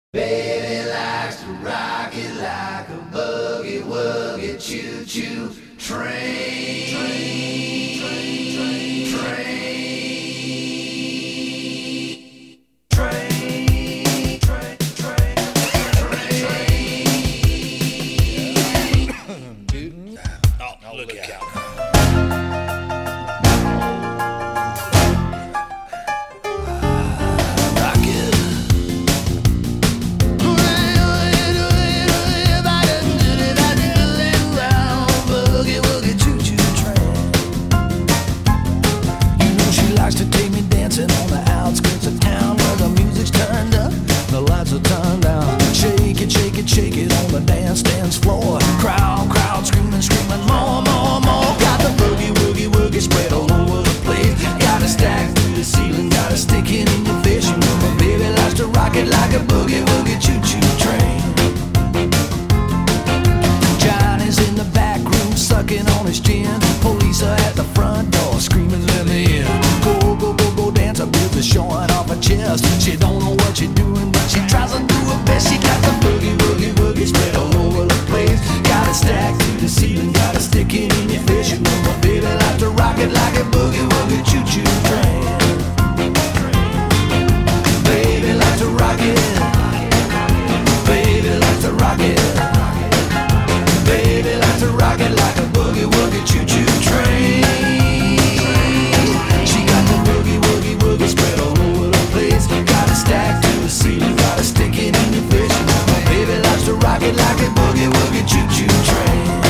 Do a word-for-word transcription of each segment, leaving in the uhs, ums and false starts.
Baby likes to rock it like a boogie woogie choo choo train. Train, train, train, train. Train, train, train, train. Dude. Oh, oh look, look out. out. To take me dancing on the outskirts of town where the music's turned up, the lights are turned down. Shake it, shake it, shake it on the dance dance floor. Crowd, crowd screaming, screaming, more, more, more. Got the boogie, woogie, woogie spread all over the place. Got it stacked to the ceiling, got it sticking in your face. You know my baby likes to rock it like a boogie, woogie choo choo train. Johnny's in the back room sucking on his gin. Police are at the front door screaming, let me in. Showing off her chest. She don't know what she's doing, but she tries to do her best. She got the boogie, woogie, woogie spread all over the place. Got it stacked to the ceiling, got it sticking in your face. You know my baby likes to rock it like a boogie, woogie choo choo train. Baby likes to rock it. Baby likes to rock it. Baby likes to rock it like a boogie, woogie choo choo train. She got the boogie, woogie, woogie spread all over the place. Got it stacked to the ceiling, got it sticking in your face. My baby likes to rock it like a boogie, woogie choo choo train.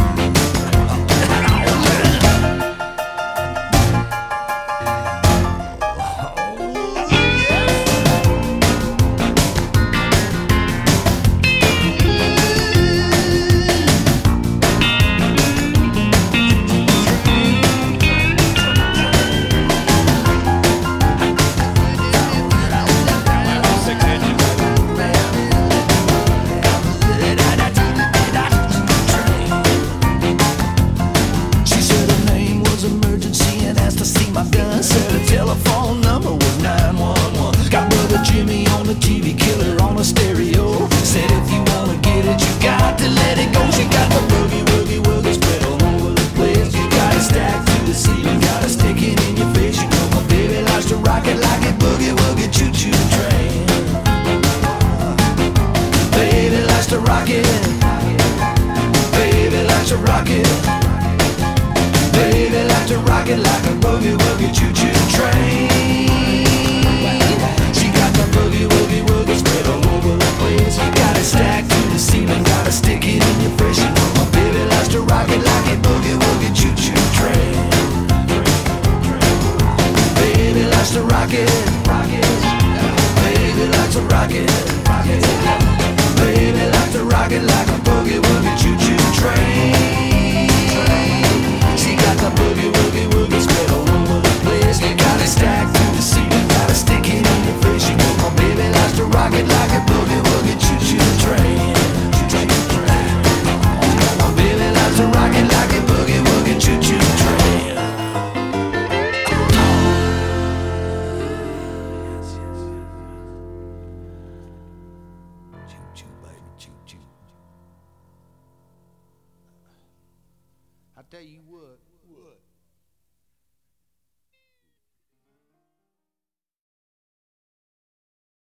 Said the telephone number was nine one one. Got brother Jimmy on the T V, killer on the stereo. Said if you wanna get it, you got to let it go. She got the boogie, woogie, woogie spread all over the place. You got it stacked to the ceiling, got it sticking in your face. You know my baby likes to rock it like a boogie, woogie choo choo train. Baby likes to rock it. Baby likes to rock it. Baby likes to rock it like a boogie woogie choo choo train. She got the boogie woogie woogie spread all over the place. Got it stacked to the ceiling, got it sticking in your face. You know my baby likes to rock it like a boogie woogie choo choo train. Baby likes to rock it. Baby likes to rock it. Baby likes to rock it like a boogie woogie choo choo train. Got the boogie, woogie, woogie spread all over the place. Got it stacked to the ceiling, got it sticking in your face. You know my baby likes to rock it like a boogie, woogie choo choo train. My baby likes to rock it like a boogie, woogie choo choo train. Choo choo, baby, choo choo. I tell you what. What?